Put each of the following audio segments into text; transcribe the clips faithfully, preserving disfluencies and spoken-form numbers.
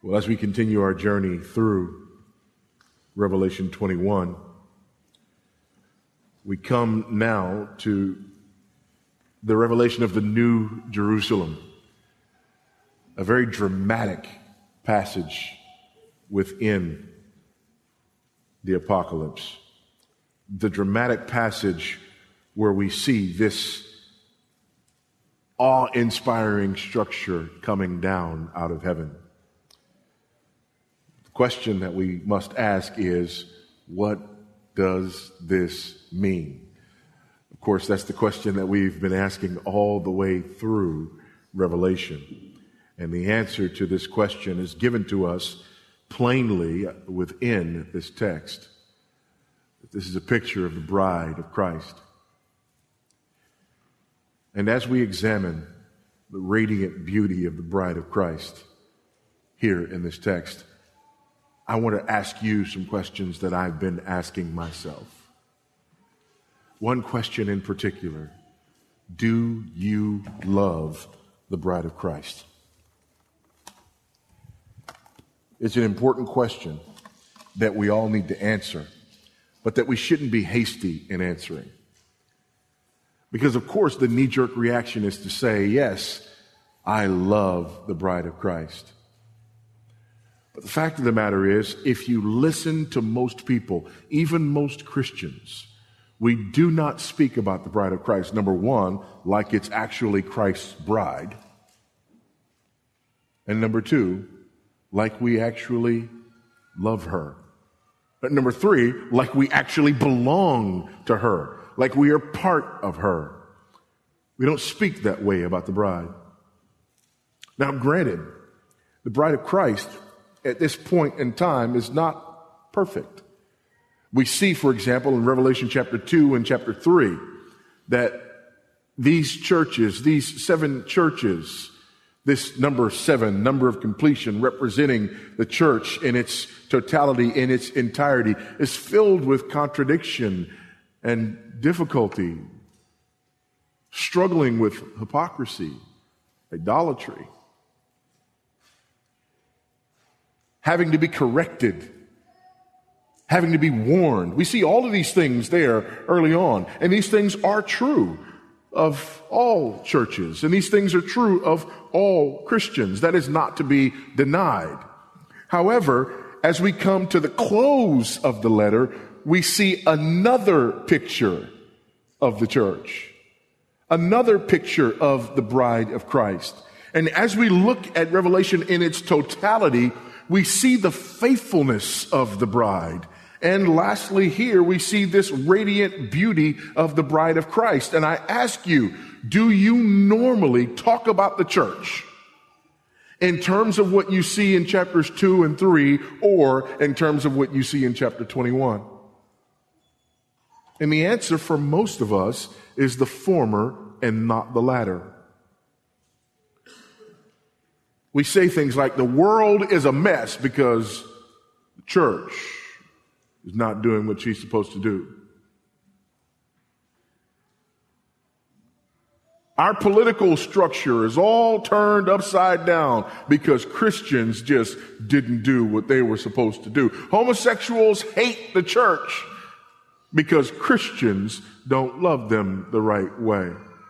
Well, as we continue our journey through Revelation twenty-one, we come now to the revelation of the New Jerusalem, a very dramatic passage within the apocalypse. The dramatic passage where we see this awe-inspiring structure coming down out of heaven. The question that we must ask is, what does this mean? Of course, that's the question that we've been asking all the way through Revelation. And the answer to this question is given to us plainly within this text. This is a picture of the bride of Christ. And as we examine the radiant beauty of the bride of Christ here in this text, I want to ask you some questions that I've been asking myself. One question in particular: do you love the bride of Christ? It's an important question that we all need to answer, but that we shouldn't be hasty in answering. Because, of course, the knee-jerk reaction is to say, yes, I love the bride of Christ. But the fact of the matter is, if you listen to most people, even most Christians, we do not speak about the bride of Christ, number one, like it's actually Christ's bride. And number two, like we actually love her. But number three, like we actually belong to her, like we are part of her. We don't speak that way about the bride. Now, granted, the bride of Christ at this point in time is not perfect. We see, for example, in Revelation chapter two and chapter three, that these churches, these seven churches, this number seven, number of completion, representing the church in its totality, in its entirety, is filled with contradiction and difficulty, struggling with hypocrisy, idolatry, having to be corrected, having to be warned. We see all of these things there early on, and these things are true of all churches, and these things are true of all Christians. That is not to be denied. However, as we come to the close of the letter, we see another picture of the church, another picture of the bride of Christ. And as we look at Revelation in its totality, we see the faithfulness of the bride. And lastly, here we see this radiant beauty of the bride of Christ. And I ask you, do you normally talk about the church in terms of what you see in chapters two and three, or in terms of what you see in chapter twenty-one? And the answer for most of us is the former and not the latter. We say things like the world is a mess because the church is not doing what she's supposed to do. Our political structure is all turned upside down because Christians just didn't do what they were supposed to do. Homosexuals hate the church because Christians don't love them the right way.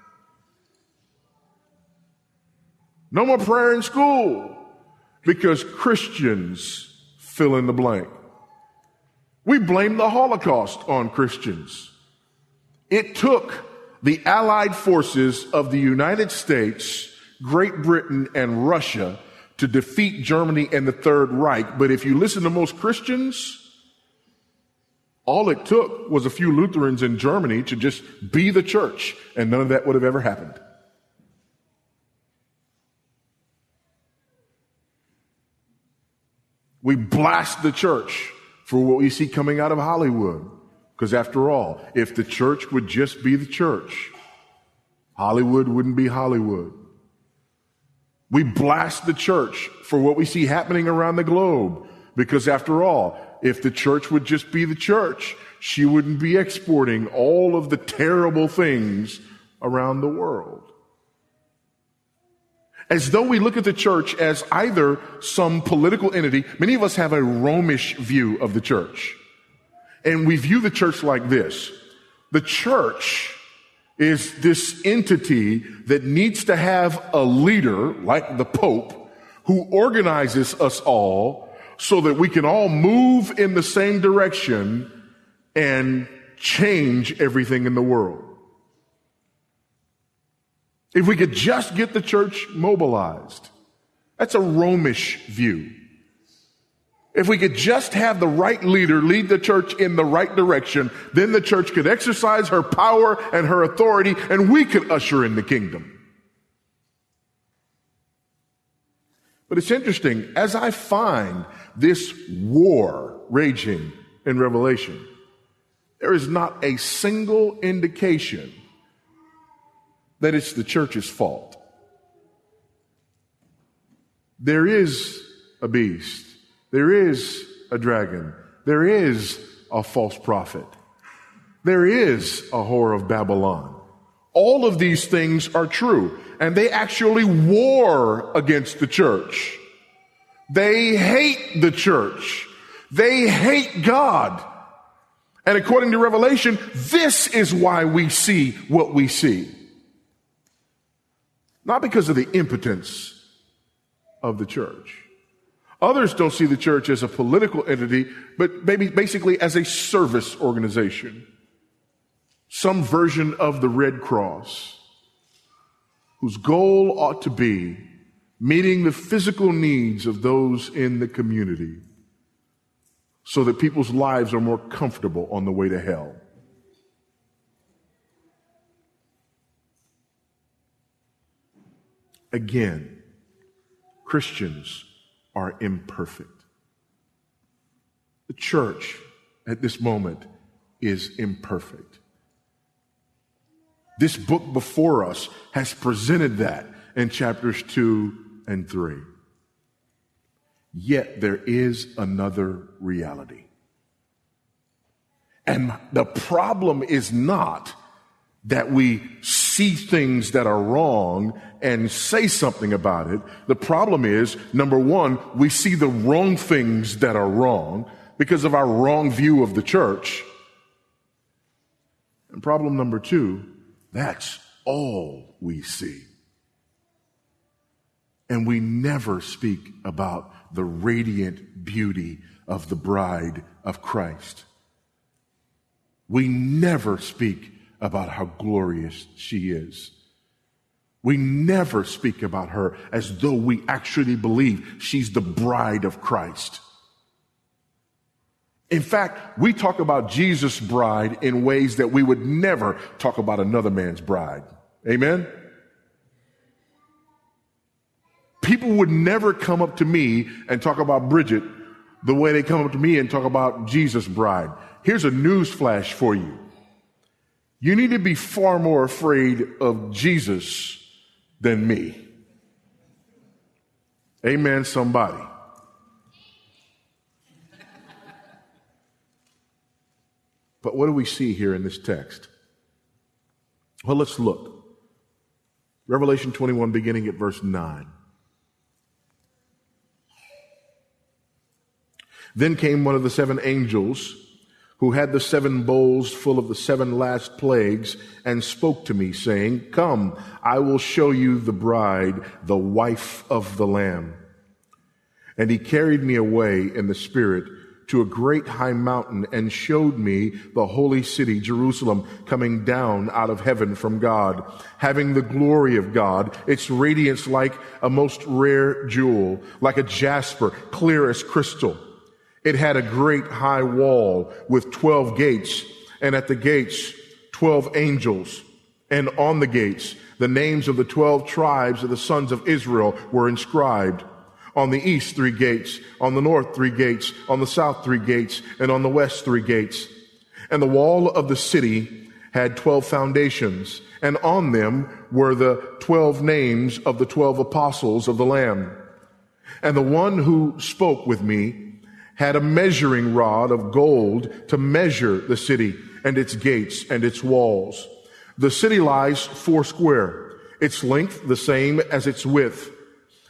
No more prayer in school because Christians fill in the blank. We blame the Holocaust on Christians. It took the Allied forces of the United States, Great Britain, and Russia to defeat Germany and the Third Reich. But if you listen to most Christians, all it took was a few Lutherans in Germany to just be the church, and none of that would have ever happened. We blast the church for what we see coming out of Hollywood. Because after all, if the church would just be the church, Hollywood wouldn't be Hollywood. We blast the church for what we see happening around the globe. Because after all, if the church would just be the church, she wouldn't be exporting all of the terrible things around the world. as though we look at the church as either some political entity. Many of us have a Romish view of the church. And we view the church like this. The church is this entity that needs to have a leader, like the Pope, who organizes us all so that we can all move in the same direction and change everything in the world. If we could just get the church mobilized, that's a Romish view. If we could just have the right leader lead the church in the right direction, then the church could exercise her power and her authority, and we could usher in the kingdom. But it's interesting, as I find this war raging in Revelation, there is not a single indication that it's the church's fault. There is a beast. There is a dragon. There is a false prophet. There is a whore of Babylon. All of these things are true, and they actually war against the church. They hate the church. They hate God. And according to Revelation, this is why we see what we see. Not because of the impotence of the church. Others don't see the church as a political entity, but maybe basically as a service organization. Some version of the Red Cross, whose goal ought to be meeting the physical needs of those in the community so that people's lives are more comfortable on the way to hell. Again, Christians are imperfect. The church at this moment is imperfect. This book before us has presented that in chapters two and three. Yet there is another reality. And the problem is not that we see things that are wrong and say something about it. The problem is, number one, we see the wrong things that are wrong because of our wrong view of the church. And problem number two, that's all we see. And we never speak about the radiant beauty of the bride of Christ. We never speak about how glorious she is. We never speak about her as though we actually believe she's the bride of Christ. In fact, we talk about Jesus' bride in ways that we would never talk about another man's bride. Amen? People would never come up to me and talk about Bridget the way they come up to me and talk about Jesus' bride. Here's a news flash for you. You need to be far more afraid of Jesus than me. Amen, somebody. But what do we see here in this text? Well, let's look. Revelation twenty-one, beginning at verse nine. Then came one of the seven angels who had the seven bowls full of the seven last plagues, and spoke to me, saying, Come, I will show you the bride, the wife of the Lamb. And he carried me away in the Spirit to a great high mountain, and showed me the holy city, Jerusalem, coming down out of heaven from God, having the glory of God, its radiance like a most rare jewel, like a jasper, clear as crystal. It had a great high wall with twelve gates, and at the gates, twelve angels. And on the gates, the names of the twelve tribes of the sons of Israel were inscribed. On the east, three gates. On the north, three gates. On the south, three gates. And on the west, three gates. And the wall of the city had twelve foundations, and on them were the twelve names of the twelve apostles of the Lamb. And the one who spoke with me had a measuring rod of gold to measure the city and its gates and its walls. The city lies four square, its length the same as its width.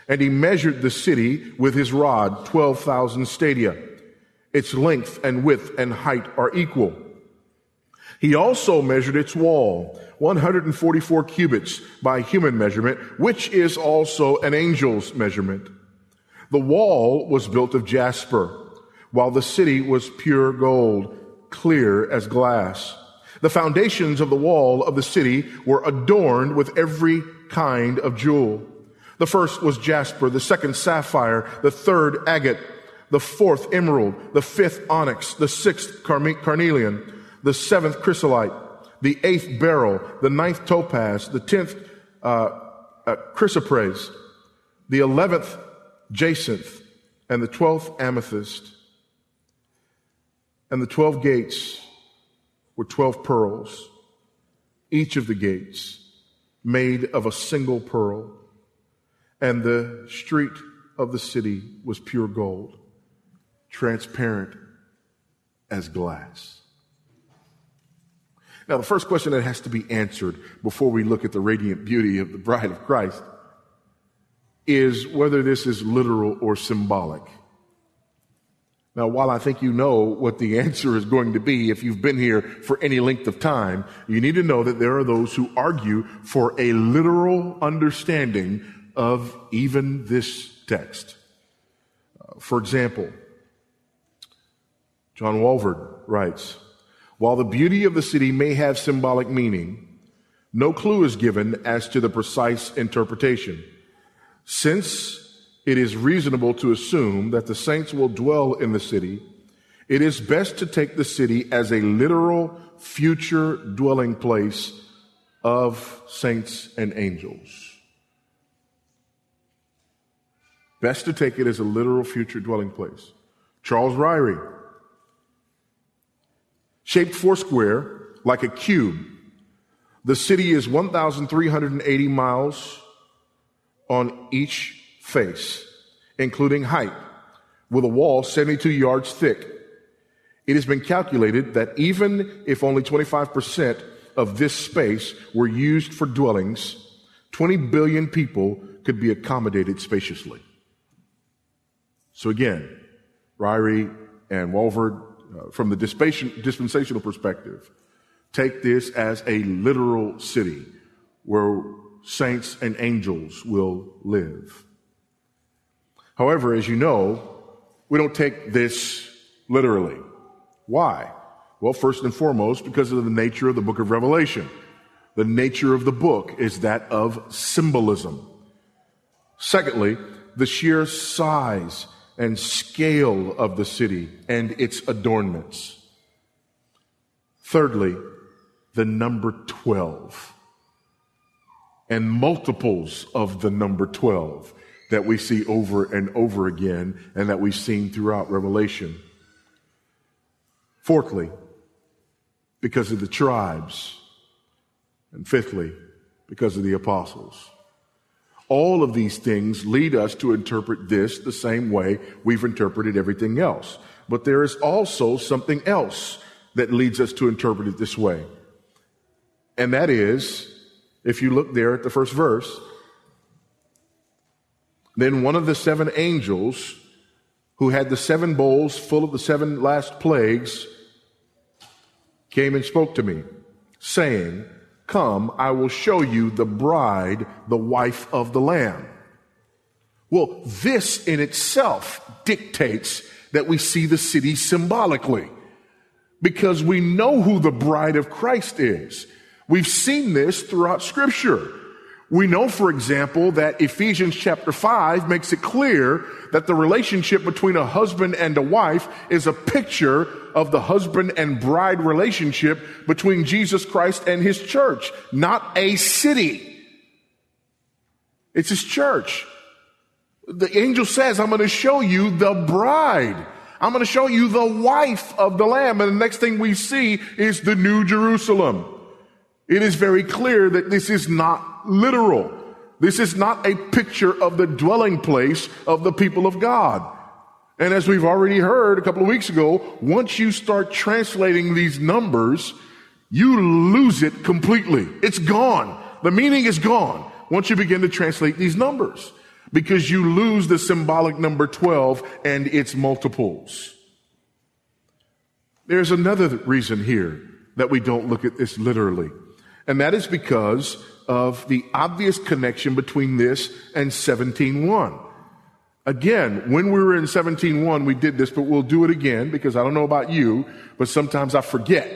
And he measured the city with his rod, twelve thousand stadia. Its length and width and height are equal. He also measured its wall, one hundred forty-four cubits by human measurement, which is also an angel's measurement. The wall was built of jasper, while the city was pure gold, clear as glass. The foundations of the wall of the city were adorned with every kind of jewel. The first was jasper, the second sapphire, the third agate, the fourth emerald, the fifth onyx, the sixth carnelian, the seventh chrysolite, the eighth beryl, the ninth topaz, the tenth uh, uh, chrysoprase, the eleventh jacinth, and the twelfth amethyst. And the twelve gates were twelve pearls, each of the gates made of a single pearl. And the street of the city was pure gold, transparent as glass. Now, the first question that has to be answered before we look at the radiant beauty of the bride of Christ is whether this is literal or symbolic. Now, while I think you know what the answer is going to be if you've been here for any length of time, you need to know that there are those who argue for a literal understanding of even this text. Uh, for example, John Walvoord writes, while the beauty of the city may have symbolic meaning, no clue is given as to the precise interpretation. Since it is reasonable to assume that the saints will dwell in the city, it is best to take the city as a literal future dwelling place of saints and angels. Best to take it as a literal future dwelling place. Charles Ryrie, shaped foursquare like a cube, the city is one thousand three hundred eighty miles on each face, including height, with a wall seventy-two yards thick. It has been calculated that even if only twenty-five percent of this space were used for dwellings, twenty billion people could be accommodated spaciously. So again, Ryrie and Walvoord, uh, from the dispensational perspective, take this as a literal city where saints and angels will live. However, as you know, we don't take this literally. Why? Well, first and foremost, because of the nature of the book of Revelation. The nature of the book is that of symbolism. Secondly, the sheer size and scale of the city and its adornments. Thirdly, the number twelve and multiples of the number twelve that we see over and over again and that we've seen throughout Revelation. Fourthly, because of the tribes. And fifthly, because of the apostles. All of these things lead us to interpret this the same way we've interpreted everything else. But there is also something else that leads us to interpret it this way. And that is, if you look there at the first verse, then one of the seven angels who had the seven bowls full of the seven last plagues came and spoke to me, saying, "Come, I will show you the bride, the wife of the Lamb." Well, this in itself dictates that we see the city symbolically, because we know who the bride of Christ is. We've seen this throughout Scripture. We know, for example, that Ephesians chapter five makes it clear that the relationship between a husband and a wife is a picture of the husband and bride relationship between Jesus Christ and his church, not a city. It's his church. The angel says, I'm going to show you the bride. I'm going to show you the wife of the Lamb. And the next thing we see is the New Jerusalem. It is very clear that this is not literal. This is not a picture of the dwelling place of the people of God. And as we've already heard a couple of weeks ago, once you start translating these numbers, you lose it completely. It's gone. The meaning is gone once you begin to translate these numbers. because you lose the symbolic number twelve and its multiples. There's another reason here that we don't look at this literally, and that is because of the obvious connection between this and seventeen one. Again, when we were in seventeen one, we did this, but we'll do it again because I don't know about you, but sometimes I forget.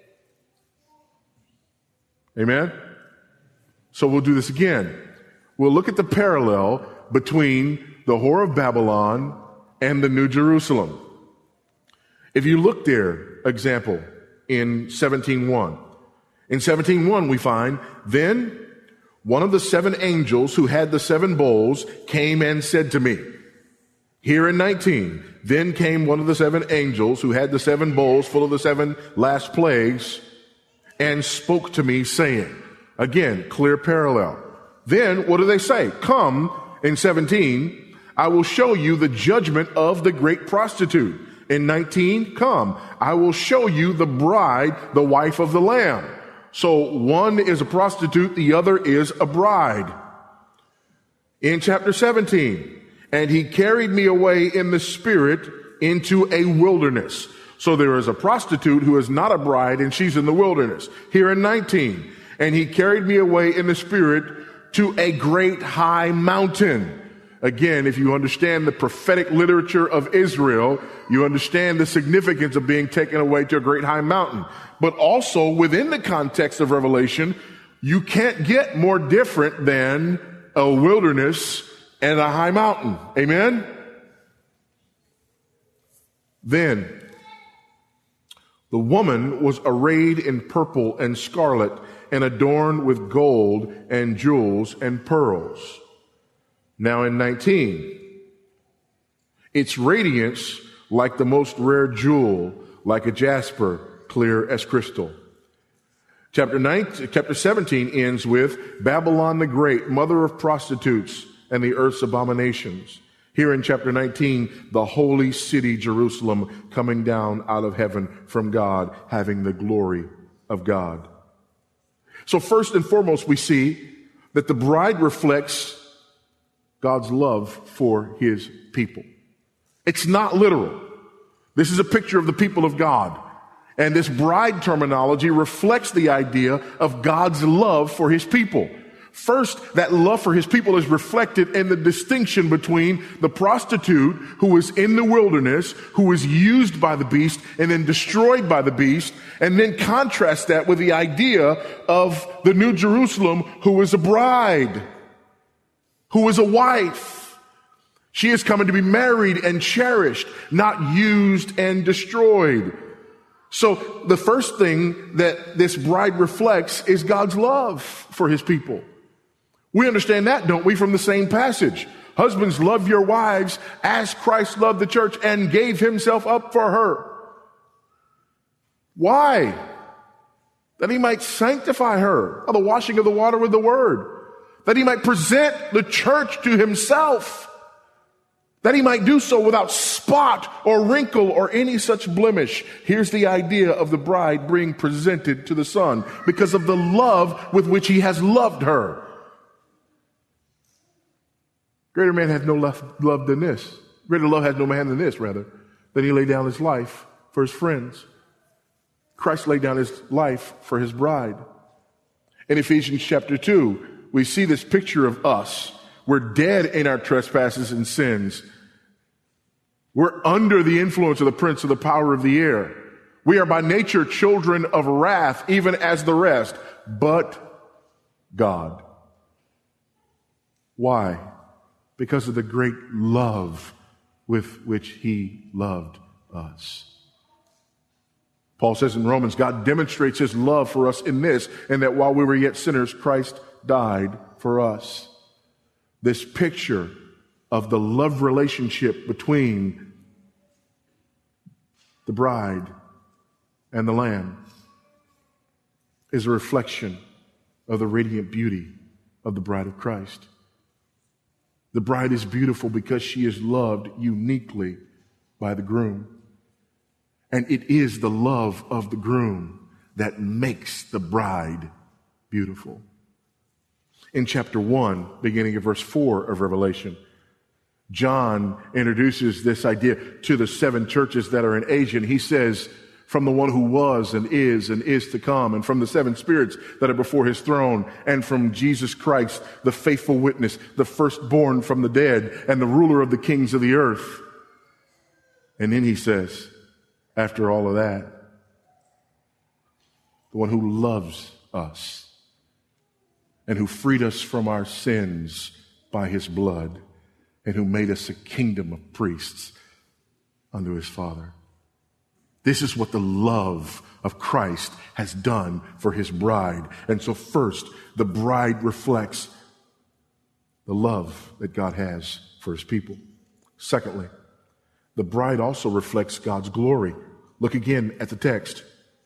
Amen? So we'll do this again. We'll look at the parallel between the Whore of Babylon and the New Jerusalem. If you look there, example, in seventeen one. In seventeen one, we find, then one of the seven angels who had the seven bowls came and said to me. Here in nineteen, then came one of the seven angels who had the seven bowls full of the seven last plagues and spoke to me saying, again, clear parallel. Then what do they say? Come, in seventeen, I will show you the judgment of the great prostitute. In nineteen, come, I will show you the bride, the wife of the Lamb. So one is a prostitute, the other is a bride. In chapter seventeen, and he carried me away in the spirit into a wilderness. So there is a prostitute who is not a bride and she's in the wilderness. Here in nineteen, and he carried me away in the spirit to a great high mountain. Again, if you understand the prophetic literature of Israel, you understand the significance of being taken away to a great high mountain. But also within the context of Revelation, you can't get more different than a wilderness and a high mountain. Amen? Then the woman was arrayed in purple and scarlet and adorned with gold and jewels and pearls. Now in nineteen, its radiance like the most rare jewel, like a jasper, clear as crystal. Chapter nineteen, chapter seventeen ends with Babylon the Great, mother of prostitutes and the earth's abominations. Here in chapter nineteen, the holy city Jerusalem coming down out of heaven from God, having the glory of God. So first and foremost, we see that the bride reflects God's love for his people. It's not literal. This is a picture of the people of God. And this bride terminology reflects the idea of God's love for his people. First, that love for his people is reflected in the distinction between the prostitute who was in the wilderness, who was used by the beast and then destroyed by the beast, and then contrast that with the idea of the New Jerusalem who is a bride, who is a wife. She is coming to be married and cherished, not used and destroyed. So the first thing that this bride reflects is God's love for his people. We understand that, don't we, from the same passage? Husbands, love your wives as Christ loved the church and gave himself up for her. Why? That he might sanctify her by the washing of the water with the word. That he might present the church to himself. That he might do so without spot or wrinkle or any such blemish. Here's the idea of the bride being presented to the Son because of the love with which he has loved her. Greater man has no love than this. Greater love has no man than this, rather, than he laid down his life for his friends. Christ laid down his life for his bride. In Ephesians chapter two, we see this picture of us. We're dead in our trespasses and sins. We're under the influence of the prince of the power of the air. We are by nature children of wrath, even as the rest, but God. Why? Because of the great love with which he loved us. Paul says in Romans, God demonstrates his love for us in this, and that while we were yet sinners, Christ died for us. This picture of the love relationship between the bride and the Lamb is a reflection of the radiant beauty of the bride of Christ. The bride is beautiful because she is loved uniquely by the groom. And it is the love of the groom that makes the bride beautiful. In chapter one, beginning of verse four of Revelation, John introduces this idea to the seven churches that are in Asia, and he says, from the one who was and is and is to come, and from the seven spirits that are before his throne, and from Jesus Christ, the faithful witness, the firstborn from the dead, and the ruler of the kings of the earth. And then he says, after all of that, the one who loves us and who freed us from our sins by his blood, and who made us a kingdom of priests unto his Father. This is what the love of Christ has done for his bride. And so first, the bride reflects the love that God has for his people. Secondly, the bride also reflects God's glory. Look again at the text.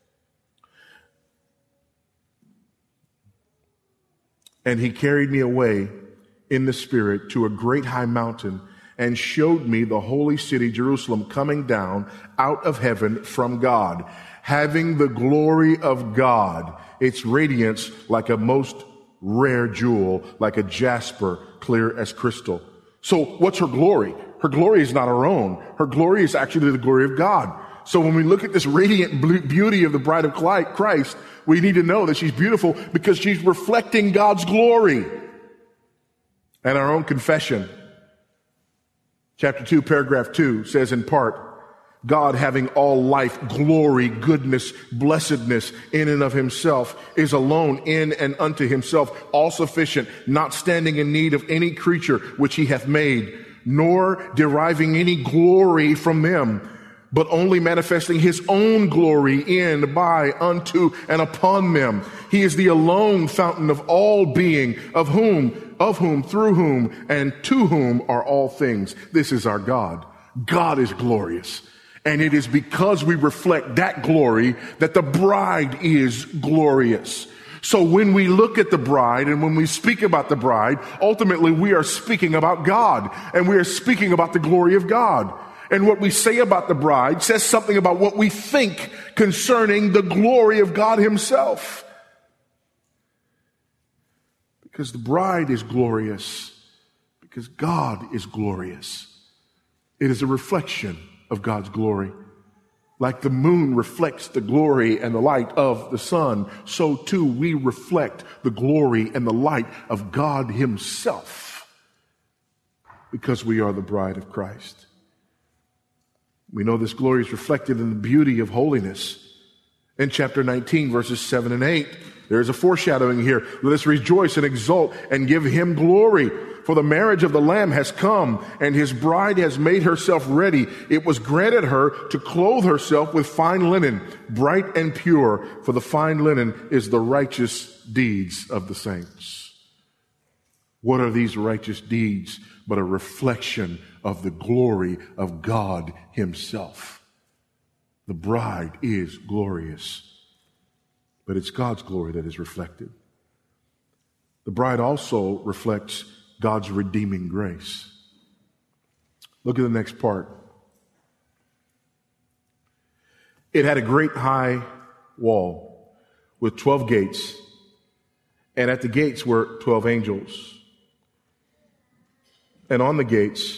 And he carried me away in the Spirit to a great high mountain and showed me the holy city, Jerusalem, coming down out of heaven from God, having the glory of God, its radiance like a most rare jewel, like a jasper, clear as crystal. So what's her glory? Her glory is not her own. Her glory is actually the glory of God. So when we look at this radiant beauty of the bride of Christ, we need to know that she's beautiful because she's reflecting God's glory. And our own confession, chapter two, paragraph two, says in part, God, having all life, glory, goodness, blessedness in and of himself, is alone in and unto himself, all sufficient, not standing in need of any creature which he hath made, nor deriving any glory from them, but only manifesting his own glory in, by, unto, and upon them. He is the alone fountain of all being, of whom, of whom, through whom, and to whom are all things. This is our God. God is glorious. And it is because we reflect that glory that the bride is glorious. So when we look at the bride and when we speak about the bride, ultimately we are speaking about God, and we are speaking about the glory of God. And what we say about the bride says something about what we think concerning the glory of God himself. Because the bride is glorious, because God is glorious. It is a reflection of God's glory. Like the moon reflects the glory and the light of the sun, so too we reflect the glory and the light of God himself, because we are the bride of Christ. We know this glory is reflected in the beauty of holiness. In chapter nineteen, verses seven and eight, there is a foreshadowing here. Let us rejoice and exult and give him glory. For the marriage of the Lamb has come, and his bride has made herself ready. It was granted her to clothe herself with fine linen, bright and pure, for the fine linen is the righteous deeds of the saints. What are these righteous deeds but a reflection of the glory of God himself? The bride is glorious, but it's God's glory that is reflected. The bride also reflects God's redeeming grace. Look at the next part. It had a great high wall with twelve gates, and at the gates were twelve angels. And on the gates,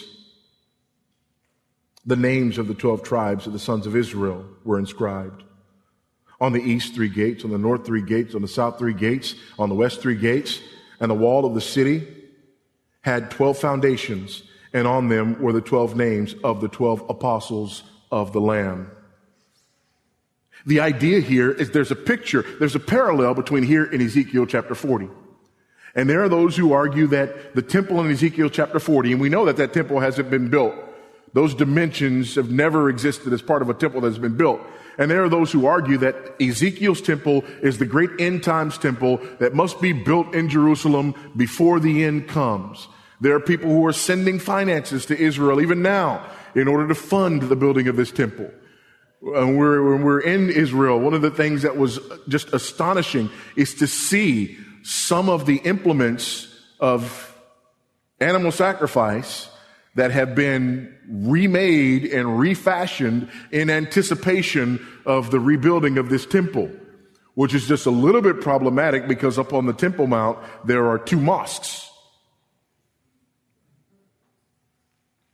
the names of the twelve tribes of the sons of Israel were inscribed. On the east, three gates. On the north, three gates. On the south, three gates. On the west, three gates. And the wall of the city had twelve foundations, and on them were the twelve names of the twelve apostles of the Lamb. The idea here is there's a picture, there's a parallel between here and Ezekiel chapter forty. And there are those who argue that the temple in Ezekiel chapter forty, and we know that that temple hasn't been built. Those dimensions have never existed as part of a temple that's been built. And there are those who argue that Ezekiel's temple is the great end times temple that must be built in Jerusalem before the end comes. There are people who are sending finances to Israel even now in order to fund the building of this temple. When we're, when we're in Israel, one of the things that was just astonishing is to see some of the implements of animal sacrifice that have been remade and refashioned in anticipation of the rebuilding of this temple, which is just a little bit problematic because up on the Temple Mount, there are two mosques.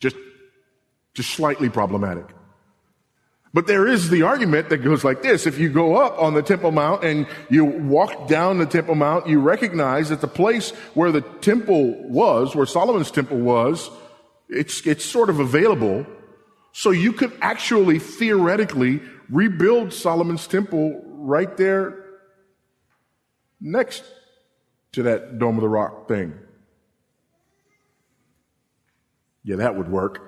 Just, just slightly problematic. But there is the argument that goes like this. If you go up on the Temple Mount and you walk down the Temple Mount, you recognize that the place where the temple was, where Solomon's temple was, it's, it's sort of available. So you could actually theoretically rebuild Solomon's temple right there next to that Dome of the Rock thing. Yeah, that would work.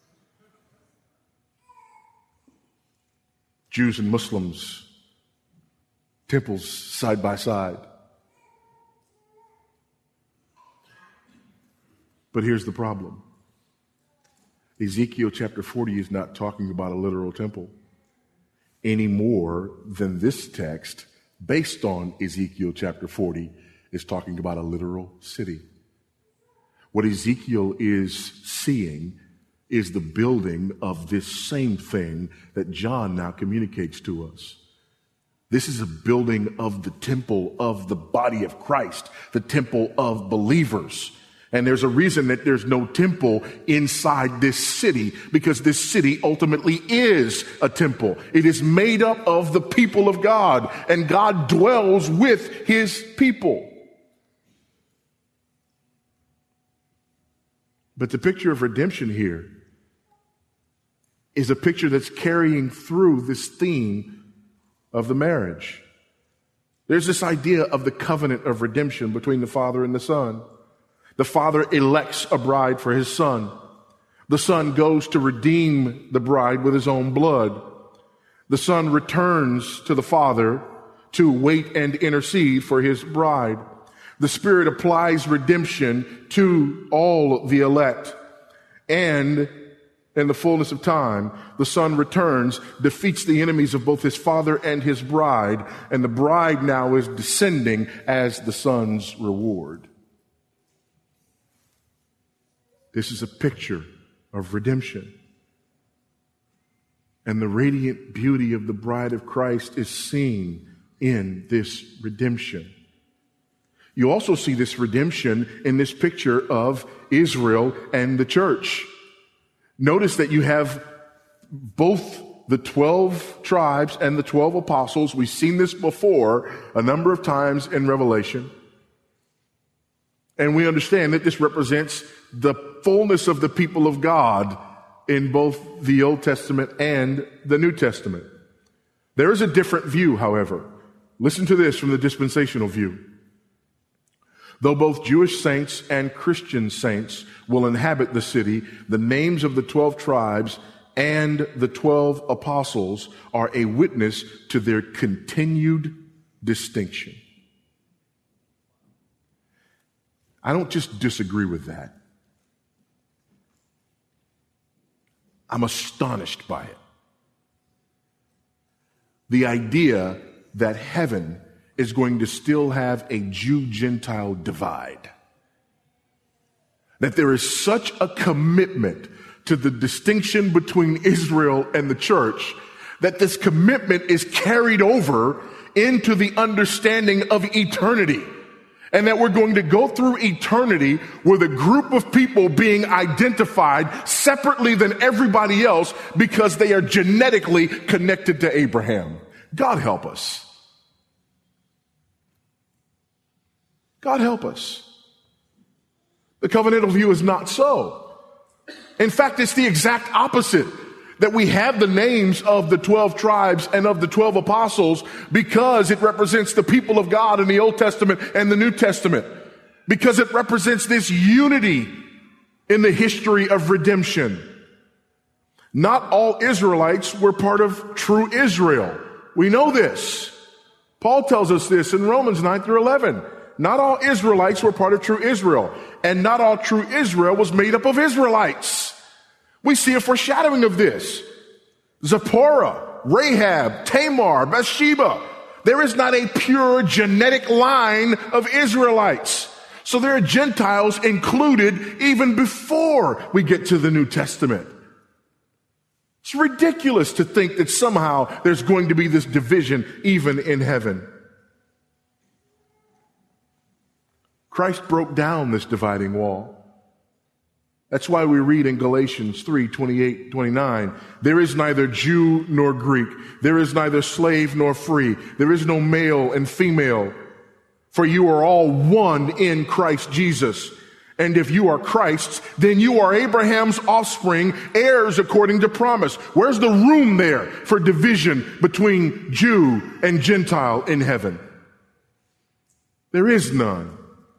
Jews and Muslims, temples side by side. But here's the problem. Ezekiel chapter forty is not talking about a literal temple any more than this text, based on Ezekiel chapter forty, is talking about a literal city. What Ezekiel is seeing is the building of this same thing that John now communicates to us. This is a building of the temple of the body of Christ, the temple of believers. And there's a reason that there's no temple inside this city, because this city ultimately is a temple. It is made up of the people of God, and God dwells with his people. But the picture of redemption here is a picture that's carrying through this theme of the marriage. There's this idea of the covenant of redemption between the Father and the Son. The Father elects a bride for his Son. The Son goes to redeem the bride with his own blood. The Son returns to the Father to wait and intercede for his bride. The Spirit applies redemption to all the elect. And in the fullness of time, the Son returns, defeats the enemies of both his Father and his bride, and the bride now is descending as the Son's reward. This is a picture of redemption. And the radiant beauty of the bride of Christ is seen in this redemption. You also see this redemption in this picture of Israel and the church. Notice that you have both the twelve tribes and the twelve apostles. We've seen this before a number of times in Revelation. And we understand that this represents the fullness of the people of God in both the Old Testament and the New Testament. There is a different view, however. Listen to this from the dispensational view. Though both Jewish saints and Christian saints will inhabit the city, the names of the twelve tribes and the twelve apostles are a witness to their continued distinction. I don't just disagree with that. I'm astonished by it. The idea that heaven is going to still have a Jew-Gentile divide. That there is such a commitment to the distinction between Israel and the church that this commitment is carried over into the understanding of eternity. And that we're going to go through eternity with a group of people being identified separately than everybody else because they are genetically connected to Abraham. God help us. God help us. The covenantal view is not so. In fact, it's the exact opposite. That we have the names of the twelve tribes and of the twelve apostles because it represents the people of God in the Old Testament and the New Testament. Because it represents this unity in the history of redemption. Not all Israelites were part of true Israel. We know this. Paul tells us this in Romans nine through eleven. Not all Israelites were part of true Israel, and not all true Israel was made up of Israelites. We see a foreshadowing of this. Zipporah, Rahab, Tamar, Bathsheba. There is not a pure genetic line of Israelites. So there are Gentiles included even before we get to the New Testament. It's ridiculous to think that somehow there's going to be this division even in heaven. Christ broke down this dividing wall. That's why we read in Galatians three, twenty-eight, twenty-nine, there is neither Jew nor Greek. There is neither slave nor free. There is no male and female. For you are all one in Christ Jesus. And if you are Christ's, then you are Abraham's offspring, heirs according to promise. Where's the room there for division between Jew and Gentile in heaven? There is none.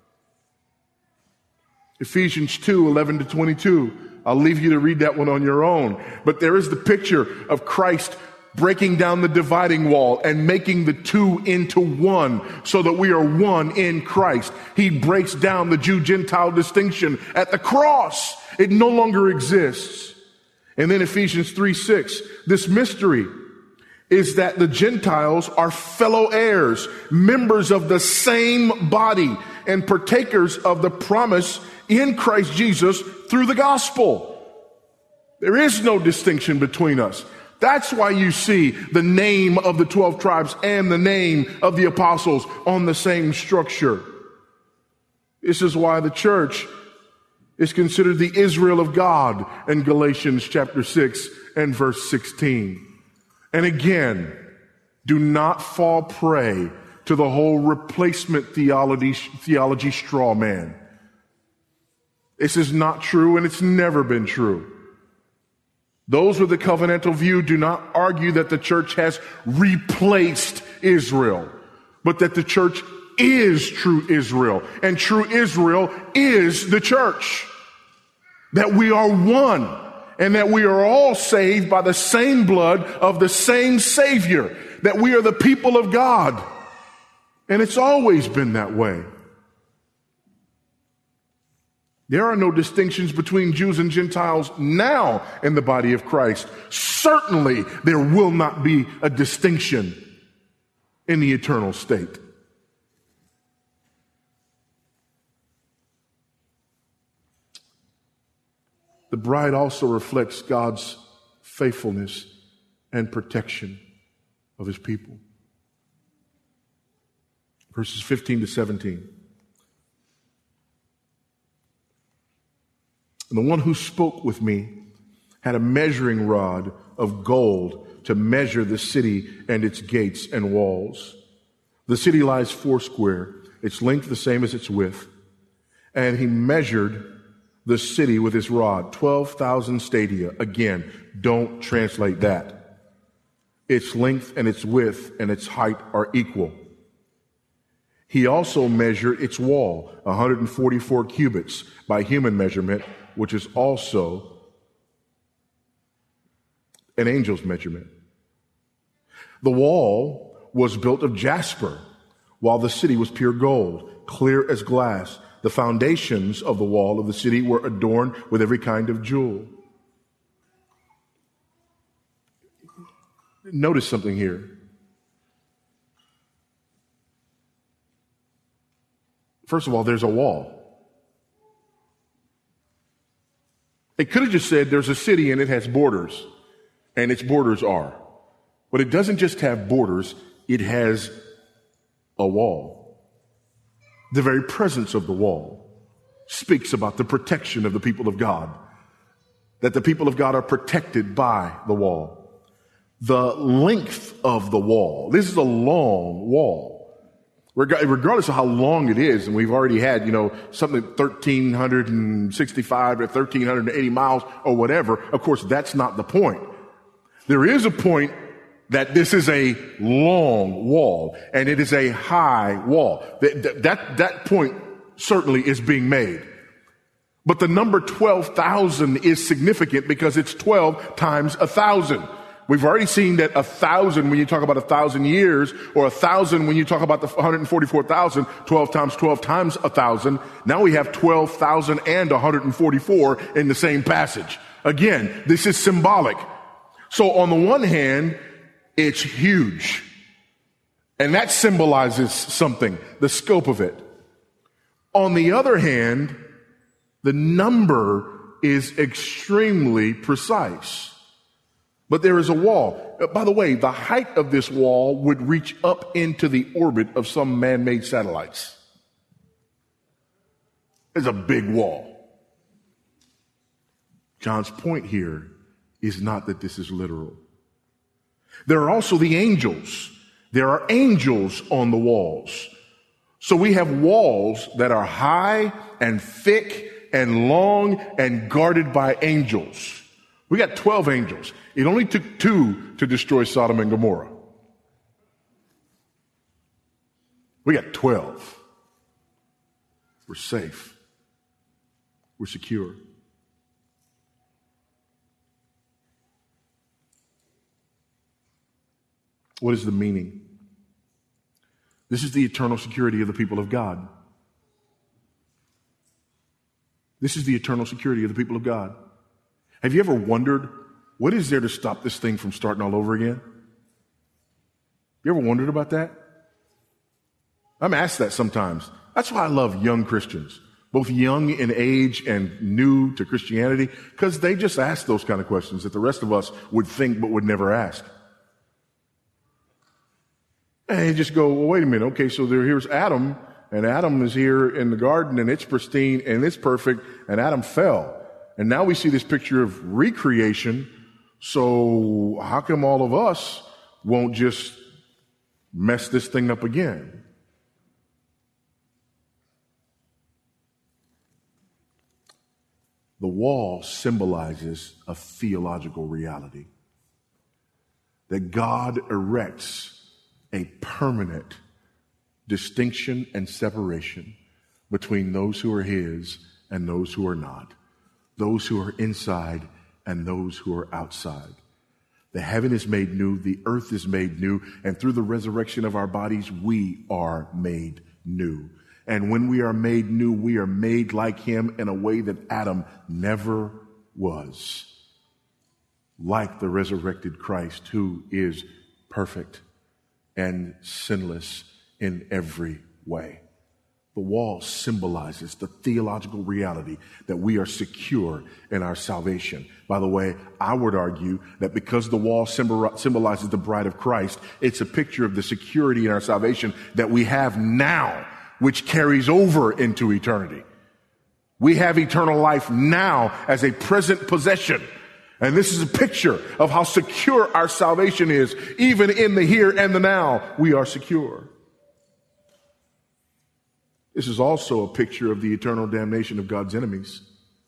Ephesians two, eleven to twenty-two. I'll leave you to read that one on your own. But there is the picture of Christ breaking down the dividing wall and making the two into one so that we are one in Christ. He breaks down the Jew-Gentile distinction at the cross. It no longer exists. And then Ephesians three, six, this mystery is that the Gentiles are fellow heirs, members of the same body, and partakers of the promise in Christ Jesus through the gospel. There is no distinction between us. That's why you see the name of the twelve tribes and the name of the apostles on the same structure. This is why the church is considered the Israel of God in Galatians chapter six and verse sixteen. And again, do not fall prey to the whole replacement theology, theology straw man. This is not true, and it's never been true. Those with the covenantal view do not argue that the church has replaced Israel, but that the church is true Israel, and true Israel is the church. That we are one, and that we are all saved by the same blood of the same Savior, that we are the people of God. And it's always been that way. There are no distinctions between Jews and Gentiles now in the body of Christ. Certainly, there will not be a distinction in the eternal state. The bride also reflects God's faithfulness and protection of his people. Verses fifteen to seventeen. And the one who spoke with me had a measuring rod of gold to measure the city and its gates and walls. The city lies foursquare, its length the same as its width. And he measured the city with his rod, twelve thousand stadia. Again, don't translate that. Its length and its width and its height are equal. He also measured its wall, one hundred forty-four cubits by human measurement, which is also an angel's measurement. The wall was built of jasper, while the city was pure gold, clear as glass. The foundations of the wall of the city were adorned with every kind of jewel. Notice something here. First of all, there's a wall. It could have just said there's a city and it has borders, and its borders are. But it doesn't just have borders, it has a wall. The very presence of the wall speaks about the protection of the people of God, that the people of God are protected by the wall. The length of the wall, this is a long wall. Regardless of how long it is, and we've already had, you know, something thirteen sixty-five or thirteen eighty miles or whatever. Of course, that's not the point. There is a point that this is a long wall, and it is a high wall. That, that, that point certainly is being made. But the number twelve thousand is significant because it's twelve times a thousand. We've already seen that a thousand, when you talk about a thousand years, or a thousand when you talk about the one hundred forty-four thousand, twelve times twelve times a thousand. Now we have twelve thousand and one hundred forty-four in the same passage. Again, this is symbolic. So on the one hand, it's huge. And that symbolizes something, the scope of it. On the other hand, the number is extremely precise. But there is a wall. By the way, the height of this wall would reach up into the orbit of some man-made satellites. It's a big wall. John's point here is not that this is literal. There are also the angels. There are angels on the walls. So we have walls that are high and thick and long and guarded by angels. We got twelve angels. It only took two to destroy Sodom and Gomorrah. We got twelve. We're safe. We're secure. What is the meaning? This is the eternal security of the people of God. This is the eternal security of the people of God. Have you ever wondered, what is there to stop this thing from starting all over again? You ever wondered about that? I'm asked that sometimes. That's why I love young Christians, both young in age and new to Christianity, because they just ask those kind of questions that the rest of us would think but would never ask. And you just go, well, wait a minute. Okay, so there, here's Adam, and Adam is here in the garden, and it's pristine, and it's perfect, and Adam fell. And now we see this picture of recreation. So how come all of us won't just mess this thing up again? The wall symbolizes a theological reality that God erects a permanent distinction and separation between those who are his and those who are not, those who are inside and those who are outside. The heaven is made new, the earth is made new, and through the resurrection of our bodies, we are made new. And when we are made new, we are made like him in a way that Adam never was, like the resurrected Christ, who is perfect and sinless in every way. The wall symbolizes the theological reality that we are secure in our salvation. By the way, I would argue that because the wall symbol- symbolizes the bride of Christ, it's a picture of the security in our salvation that we have now, which carries over into eternity. We have eternal life now as a present possession. And this is a picture of how secure our salvation is. Even in the here and the now, we are secure. This is also a picture of the eternal damnation of God's enemies.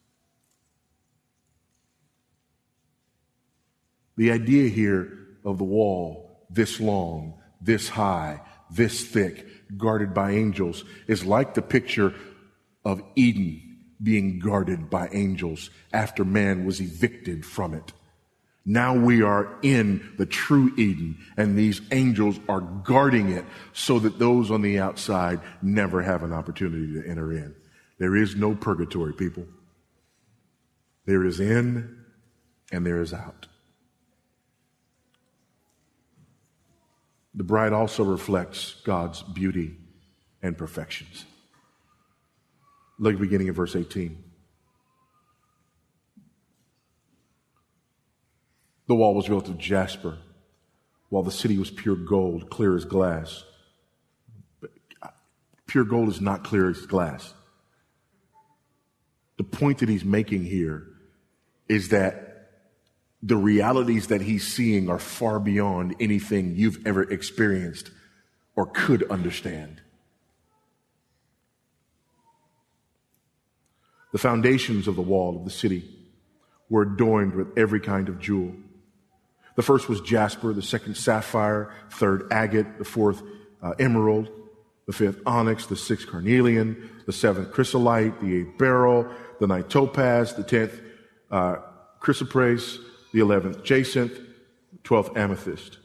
The idea here of the wall, this long, this high, this thick, guarded by angels, is like the picture of Eden being guarded by angels after man was evicted from it. Now we are in the true Eden, and these angels are guarding it so that those on the outside never have an opportunity to enter in. There is no purgatory, people. There is in and there is out. The bride also reflects God's beauty and perfections. Look at the beginning of verse eighteen. The wall was built of jasper, while the city was pure gold, clear as glass. But pure gold is not clear as glass. The point that he's making here is that the realities that he's seeing are far beyond anything you've ever experienced or could understand. The foundations of the wall of the city were adorned with every kind of jewel. The first was jasper, the second sapphire, third agate, the fourth uh, emerald, the fifth onyx, the sixth carnelian, the seventh chrysolite, the eighth beryl, the ninth topaz, the tenth uh, chrysoprase, the eleventh jacinth, twelfth amethyst.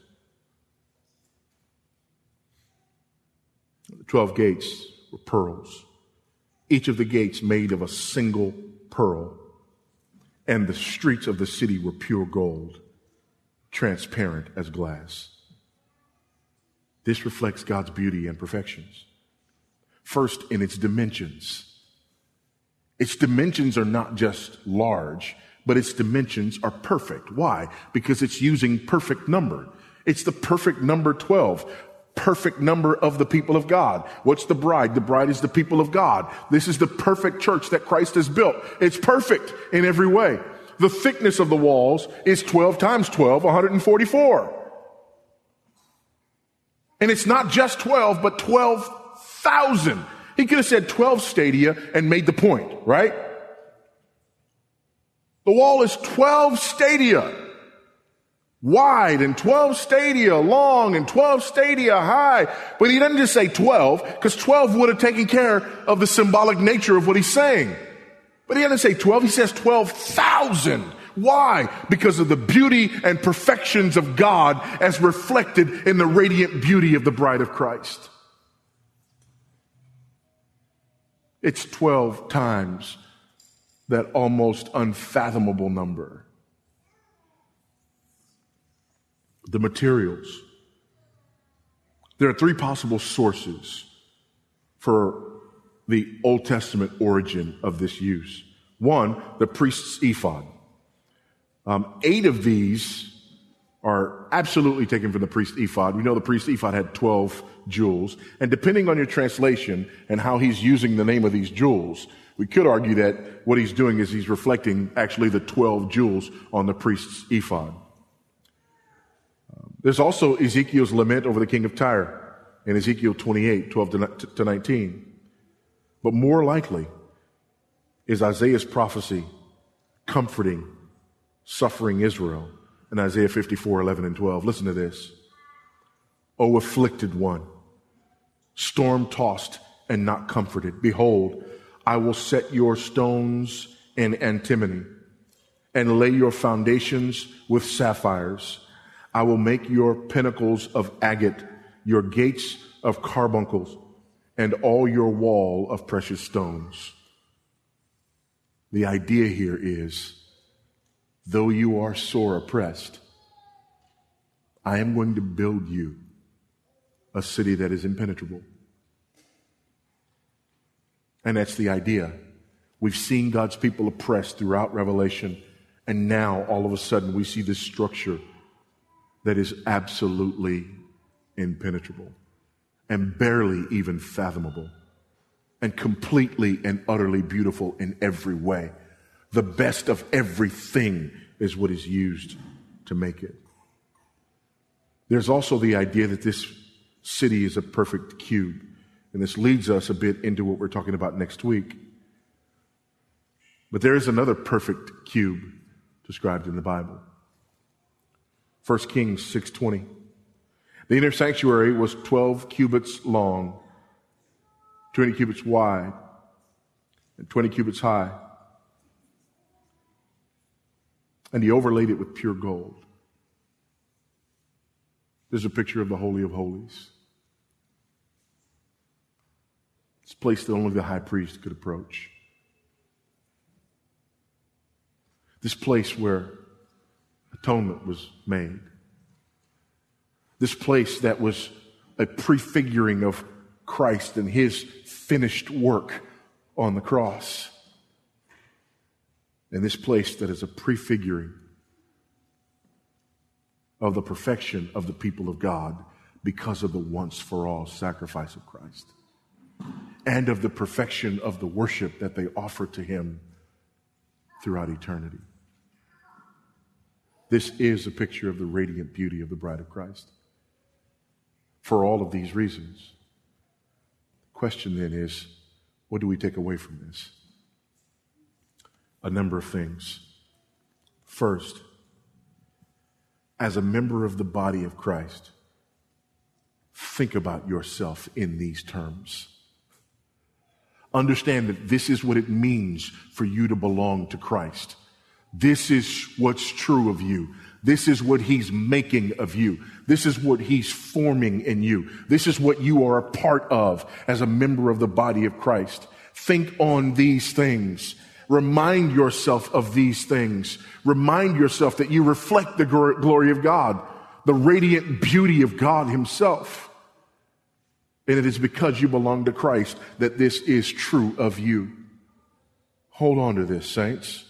The twelve gates were pearls, each of the gates made of a single pearl, and the streets of the city were pure gold, transparent as glass. This reflects God's beauty and perfections. First, in its dimensions. Its dimensions are not just large, but its dimensions are perfect. Why? Because it's using perfect number. It's the perfect number twelve. Perfect number of the people of God. What's the bride? The bride is the people of God. This is the perfect church that Christ has built. It's perfect in every way. The thickness of the walls is twelve times twelve, one hundred forty-four. And it's not just twelve, but twelve thousand. He could have said twelve stadia and made the point, right? The wall is twelve stadia wide and twelve stadia long and twelve stadia high. But he doesn't just say twelve, because twelve would have taken care of the symbolic nature of what he's saying. But he doesn't say twelve, he says twelve thousand. Why? Because of the beauty and perfections of God as reflected in the radiant beauty of the bride of Christ. It's twelve times that almost unfathomable number. The materials. There are three possible sources for the Old Testament origin of this use. One, the priest's ephod. Um, eight of these are absolutely taken from the priest's ephod. We know the priest's ephod had twelve jewels. And depending on your translation and how he's using the name of these jewels, we could argue that what he's doing is he's reflecting actually the twelve jewels on the priest's ephod. Um, there's also Ezekiel's lament over the king of Tyre in Ezekiel twenty-eight, twelve to nineteen. But more likely is Isaiah's prophecy comforting suffering Israel in Isaiah fifty-four, eleven and twelve. Listen to this. O afflicted one, storm-tossed and not comforted, behold, I will set your stones in antimony and lay your foundations with sapphires. I will make your pinnacles of agate, your gates of carbuncles, and all your wall of precious stones. The idea here is, though you are sore oppressed, I am going to build you a city that is impenetrable. And that's the idea. We've seen God's people oppressed throughout Revelation, and now all of a sudden we see this structure that is absolutely impenetrable and barely even fathomable and completely and utterly beautiful in every way. The best of everything is what is used to make it. There's also the idea that this city is a perfect cube. And this leads us a bit into what we're talking about next week. But there is another perfect cube described in the Bible. First Kings six twenty. The inner sanctuary was twelve cubits long, twenty cubits wide, and twenty cubits high. And he overlaid it with pure gold. There's a picture of the Holy of Holies. It's a place that only the high priest could approach. This place where atonement was made. This place that was a prefiguring of Christ and his finished work on the cross. And this place that is a prefiguring of the perfection of the people of God because of the once-for-all sacrifice of Christ. And of the perfection of the worship that they offer to him throughout eternity. This is a picture of the radiant beauty of the bride of Christ. For all of these reasons. The question then is, what do we take away from this? A number of things. First, as a member of the body of Christ, think about yourself in these terms. Understand that this is what it means for you to belong to Christ. This is what's true of you. This is what he's making of you. This is what he's forming in you. This is what you are a part of as a member of the body of Christ. Think on these things. Remind yourself of these things. Remind yourself that you reflect the glory of God, the radiant beauty of God himself. And it is because you belong to Christ that this is true of you. Hold on to this, saints.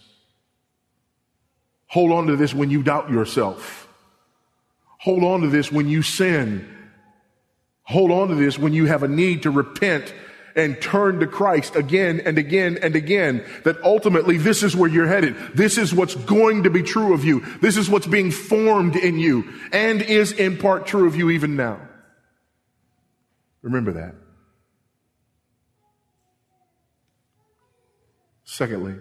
Hold on to this when you doubt yourself. Hold on to this when you sin. Hold on to this when you have a need to repent and turn to Christ again and again and again, that ultimately this is where you're headed. This is what's going to be true of you. This is what's being formed in you and is in part true of you even now. Remember that. Secondly,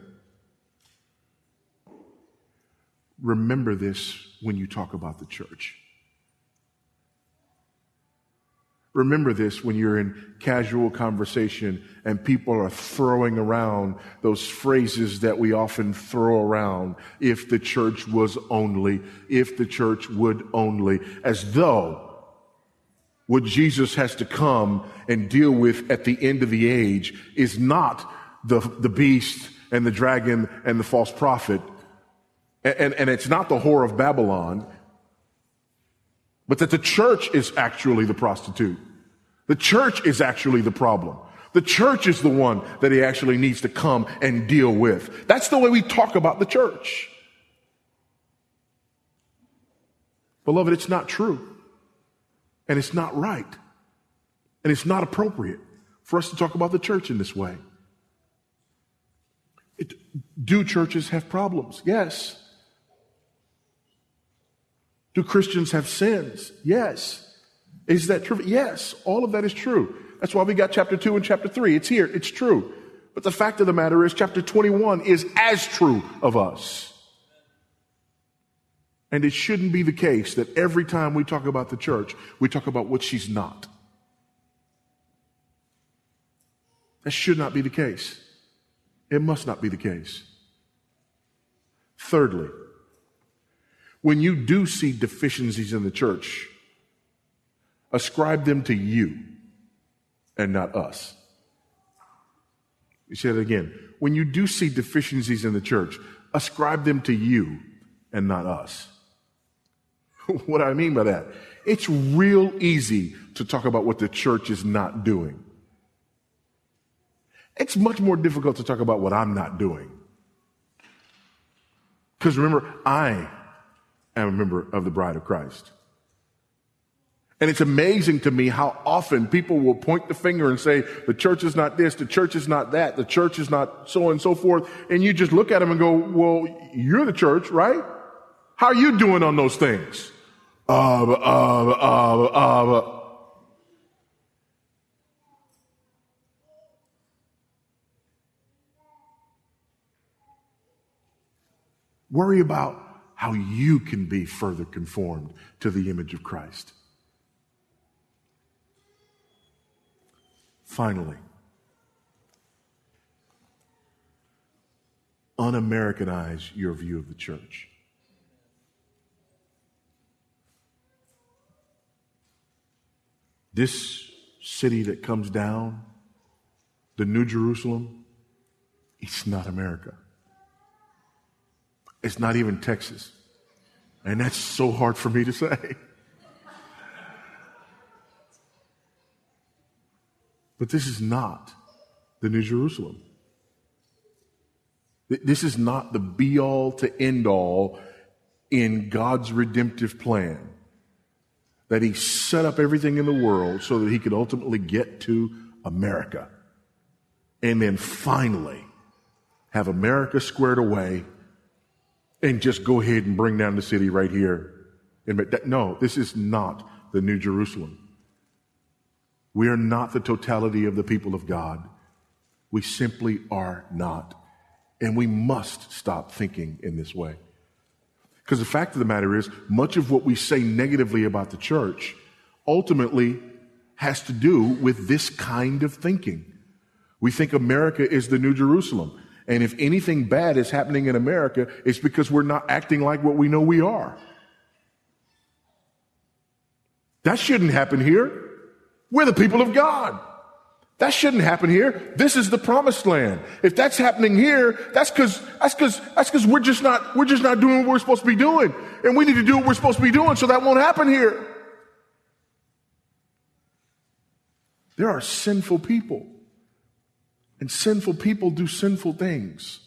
remember this when you talk about the church. Remember this when you're in casual conversation and people are throwing around those phrases that we often throw around. If the church was only, if the church would only, as though what Jesus has to come and deal with at the end of the age is not the, the beast and the dragon and the false prophet. And, and, and it's not the whore of Babylon, but that the church is actually the prostitute. The church is actually the problem. The church is the one that he actually needs to come and deal with. That's the way we talk about the church. Beloved, it's not true. And it's not right. And it's not appropriate for us to talk about the church in this way. It, do churches have problems? Yes. Do Christians have sins? Yes. Is that true? Yes, all of that is true. That's why we got chapter two and chapter three. It's here. It's true. But the fact of the matter is chapter twenty-one is as true of us. And it shouldn't be the case that every time we talk about the church, we talk about what she's not. That should not be the case. It must not be the case. Thirdly, when you do see deficiencies in the church, ascribe them to you and not us. You say it again. When you do see deficiencies in the church, ascribe them to you and not us. What do I mean by that? It's real easy to talk about what the church is not doing. It's much more difficult to talk about what I'm not doing. Because remember, I am a member of the bride of Christ. And it's amazing to me how often people will point the finger and say, the church is not this, the church is not that, the church is not so and so forth. And you just look at them and go, well, you're the church, right? How are you doing on those things? Uh, uh, uh, uh, Worry about how you can be further conformed to the image of Christ. Finally, un-Americanize your view of the church. This city that comes down, the New Jerusalem, it's not America. It's not even Texas. And that's so hard for me to say. But this is not the New Jerusalem. This is not the be-all to end-all in God's redemptive plan. That he set up everything in the world so that he could ultimately get to America. And then finally have America squared away and just go ahead and bring down the city right here. No, this is not the New Jerusalem. We are not the totality of the people of God. We simply are not. And we must stop thinking in this way. Because the fact of the matter is, much of what we say negatively about the church ultimately has to do with this kind of thinking. We think America is the New Jerusalem. And if anything bad is happening in America, it's because we're not acting like what we know we are. That shouldn't happen here. We're the people of God. That shouldn't happen here. This is the promised land. If that's happening here, that's because that's because that's because we're just not we're just not doing what we're supposed to be doing. And we need to do what we're supposed to be doing so that won't happen here. There are sinful people. And sinful people do sinful things.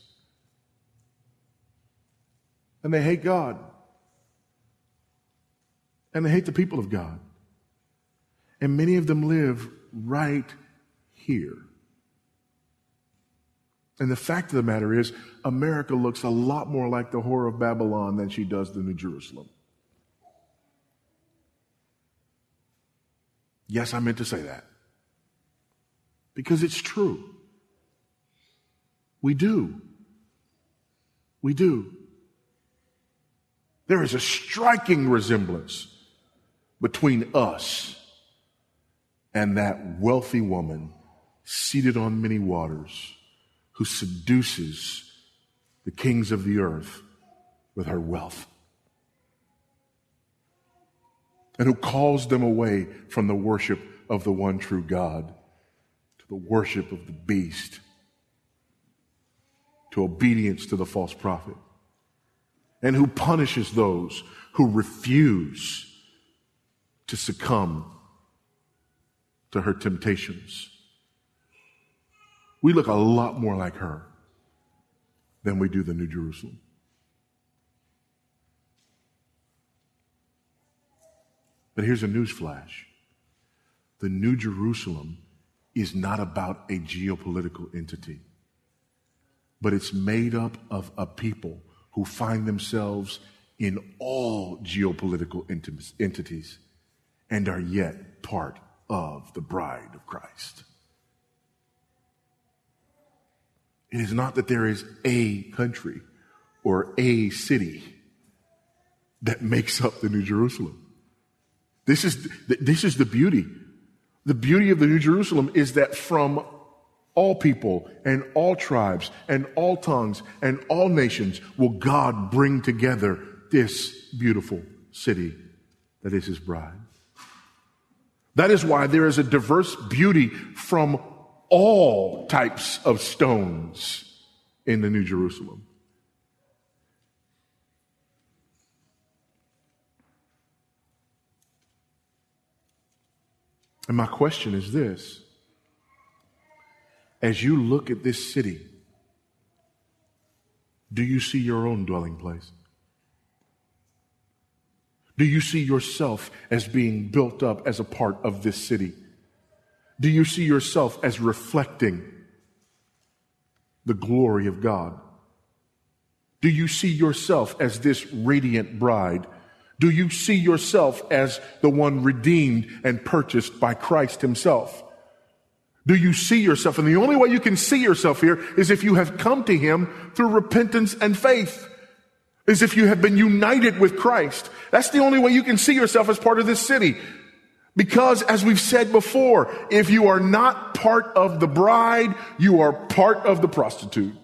And they hate God. And they hate the people of God. And many of them live right here. And the fact of the matter is, America looks a lot more like the Whore of Babylon than she does the New Jerusalem. Yes, I meant to say that. Because it's true. We do. We do. There is a striking resemblance between us and that wealthy woman seated on many waters who seduces the kings of the earth with her wealth and who calls them away from the worship of the one true God to the worship of the beast, to obedience to the false prophet, and who punishes those who refuse to succumb to her temptations. We look a lot more like her than we do the New Jerusalem. But here's a news flash. The New Jerusalem is not about a geopolitical entity, but it's made up of a people who find themselves in all geopolitical enti- entities and are yet part of the bride of Christ. It is not that there is a country or a city that makes up the New Jerusalem. This is, this is the beauty. The beauty of the New Jerusalem is that from all people and all tribes and all tongues and all nations will God bring together this beautiful city that is his bride. That is why there is a diverse beauty from all types of stones in the New Jerusalem. And my question is this: as you look at this city, do you see your own dwelling place? Do you see yourself as being built up as a part of this city? Do you see yourself as reflecting the glory of God? Do you see yourself as this radiant bride? Do you see yourself as the one redeemed and purchased by Christ himself? Do you see yourself? And the only way you can see yourself here is if you have come to him through repentance and faith, is if you have been united with Christ. That's the only way you can see yourself as part of this city. Because, as we've said before, if you are not part of the bride, you are part of the prostitute.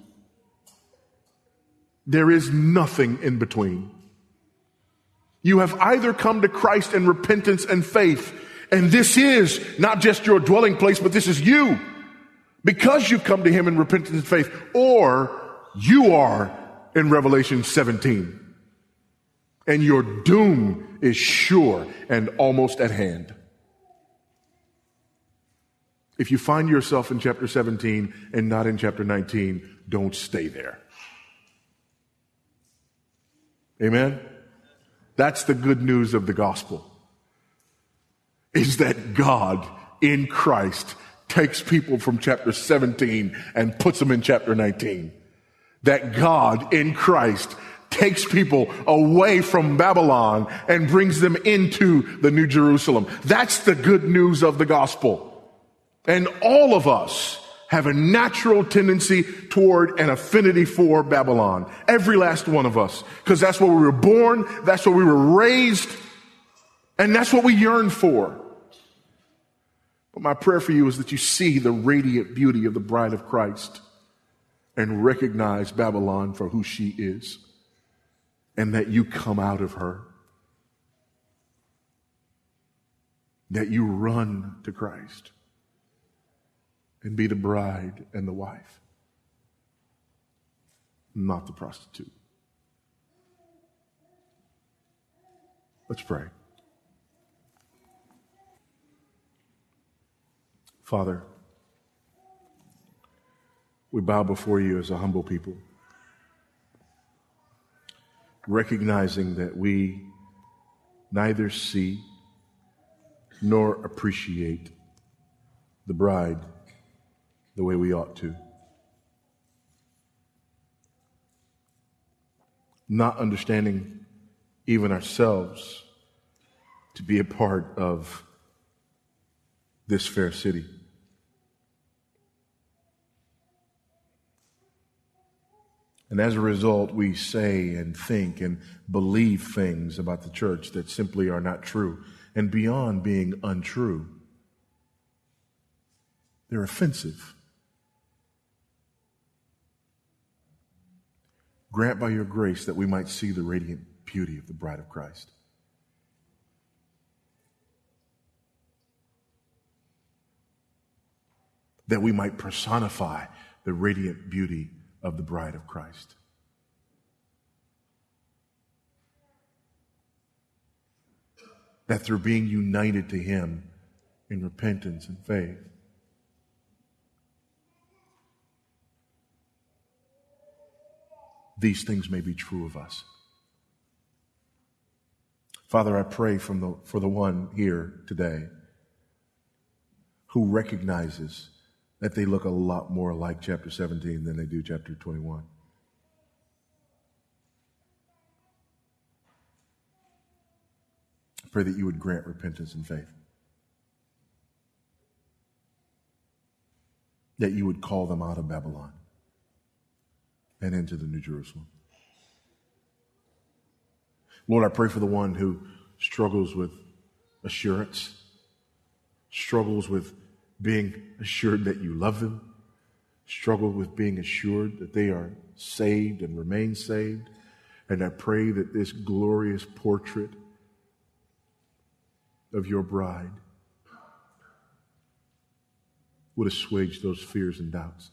There is nothing in between. You have either come to Christ in repentance and faith, and this is not just your dwelling place, but this is you, because you've come to him in repentance and faith, or you are in Revelation seventeen, and your doom is sure and almost at hand. If you find yourself in chapter seventeen and not in chapter nineteen, don't stay there. Amen? That's the good news of the gospel, is that God in Christ takes people from chapter seventeen and puts them in chapter nineteen. That God in Christ takes people away from Babylon and brings them into the New Jerusalem. That's the good news of the gospel. And all of us have a natural tendency toward an affinity for Babylon. Every last one of us. Because that's where we were born, that's where we were raised, and that's what we yearn for. But my prayer for you is that you see the radiant beauty of the bride of Christ and recognize Babylon for who she is, and that you come out of her, that you run to Christ and be the bride and the wife, not the prostitute. Let's pray. Father, we bow before you as a humble people, recognizing that we neither see nor appreciate the bride the way we ought to. not understanding even ourselves to be a part of this fair city. And as a result, we say and think and believe things about the church that simply are not true. And beyond being untrue, they're offensive. Grant by your grace that we might see the radiant beauty of the bride of Christ. That we might personify the radiant beauty of the bride of Christ. That through being united to Him in repentance and faith, these things may be true of us. Father, I pray from the, for the one here today who recognizes that they look a lot more like chapter seventeen than they do chapter twenty-one. I pray that you would grant repentance and faith. That you would call them out of Babylon and into the New Jerusalem. Lord, I pray for the one who struggles with assurance, struggles with being assured that you love them, struggle with being assured that they are saved and remain saved. And I pray that this glorious portrait of your bride would assuage those fears and doubts.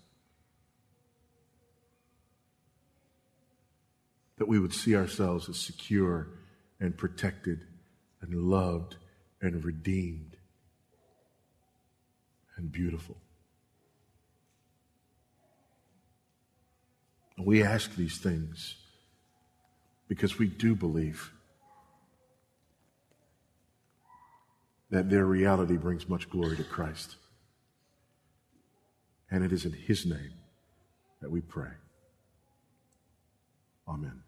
That we would see ourselves as secure and protected and loved and redeemed and beautiful. And we ask these things because we do believe that their reality brings much glory to Christ. And it is in His name that we pray. Amen.